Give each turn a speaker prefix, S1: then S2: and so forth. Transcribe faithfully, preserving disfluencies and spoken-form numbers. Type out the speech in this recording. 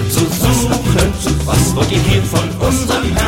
S1: zu suchen. Was wollt ihr hier von unserem Herrn?